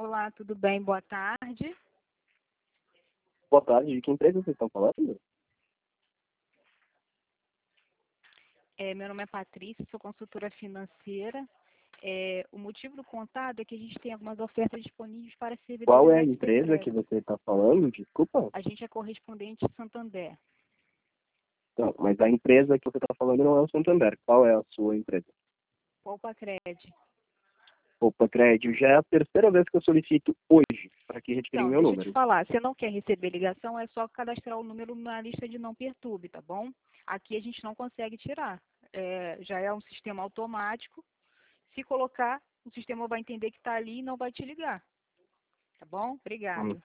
Olá, tudo bem? Boa tarde. Boa tarde, de que empresa vocês estão falando? Meu nome é Patrícia, sou consultora financeira. O motivo do contato é que a gente tem algumas ofertas disponíveis para Qual servidores é a ST empresa que Crédito. você está falando? Desculpa. A gente é correspondente Santander. Não, mas a empresa que você está falando não é o Santander. Qual é a sua empresa? Poupa Crédito. Opa, Crédito, já é a terceira vez que eu solicito hoje para que retirem Então, meu deixa eu te número. falar, você não quer receber ligação, é só cadastrar o número na lista de não perturbe, tá bom? Aqui a gente não consegue tirar. Já é um sistema automático. Se colocar, o sistema vai entender que está ali e não vai te ligar. Tá bom? Hum. Obrigado.